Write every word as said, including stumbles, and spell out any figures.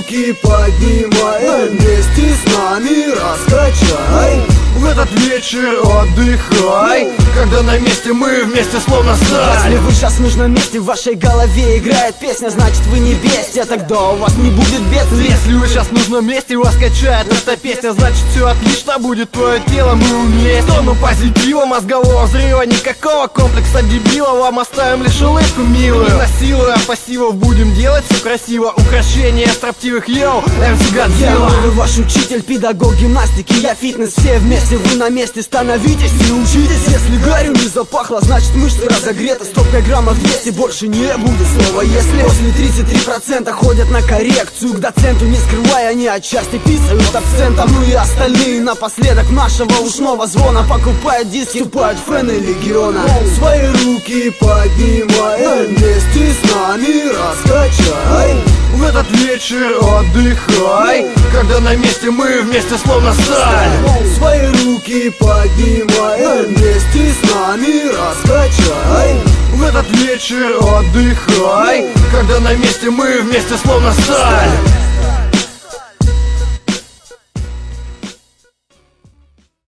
руки поднимай, вместе с нами раскачай. В этот вечер отдыхай, когда на месте мы вместе словно сталь. Если вы сейчас в нужном месте, в вашей голове играет песня, значит вы не бестия, тогда у вас не будет бедствий. Если вы сейчас в нужном месте, вас качает эта песня, значит все отлично будет, твое тело мы вместе. Тону позитива, мозгового взрыва, никакого комплекса дебила, вам оставим лишь улыбку милую. Не насилуя пассивов, будем делать все красиво, украшения строптивых, йоу, эм си Годзилла. Вы ваш учитель, педагог гимнастики, я фитнес, все вместе. Вы на месте, становитесь и учитесь. Если гарью не запахло, значит мышцы разогреты. Стопкой граммов двести, больше не будет слова если. После тридцать три процента ходят на коррекцию к доценту, не скрывая, они отчасти писают абсентом. Ну и остальные напоследок нашего ушного звона покупают диски, вступают в фэны легиона. Свои руки поднимай, вместе с нами раскачай. В этот вечер отдыхай, когда на месте мы вместе словно сталь. Свои руки поднимай, вместе с нами раскачай. В этот вечер отдыхай, когда на месте мы вместе словно сталь.